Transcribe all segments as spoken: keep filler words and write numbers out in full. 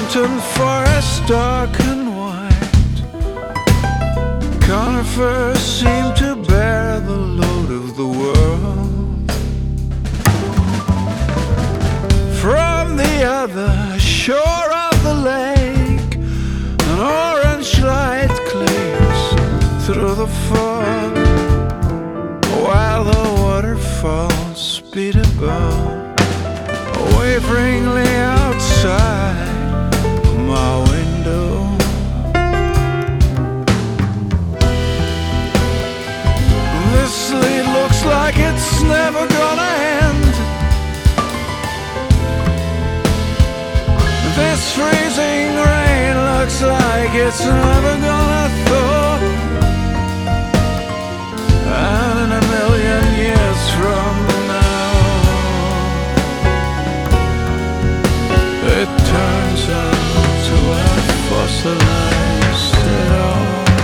mountain forest dark and white. Conifers seem to bear the load of the world. From the other shore of the lake, an orange light gleams through the fog, while the waterfalls speed above, waveringly outside my window. This sleet looks like it's never gonna end. This freezing rain looks like it's never gonna thaw. And in a million years from now, it turns out to have fossilized it all.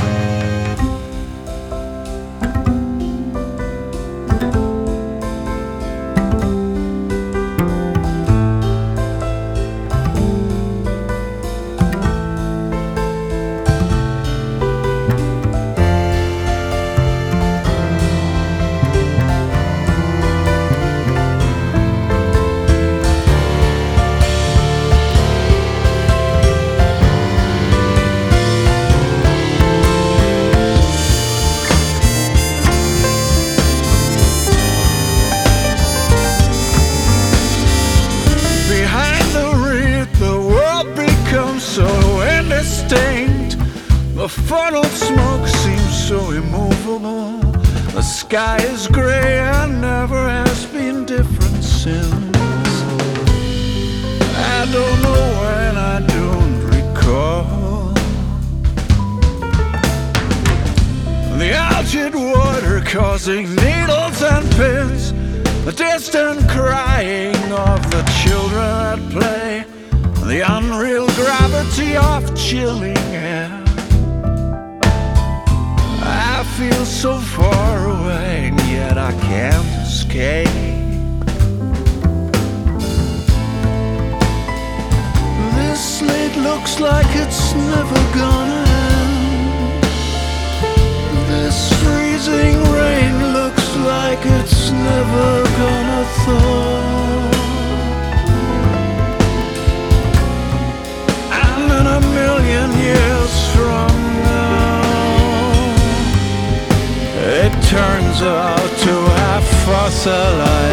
So indistinct, the funneled smoke seems so immovable. The sky is gray and never has been different since. I don't know when, I don't recall. The algaed water causing needles and pins, the distant crying of the children at play, the unreal gravity of chilling air. I feel so far away, and yet I can't escape. This slate looks like it's never gonna end. This freezing rain looks like it's never gonna thaw. A million years from now, it turns out to have fossilized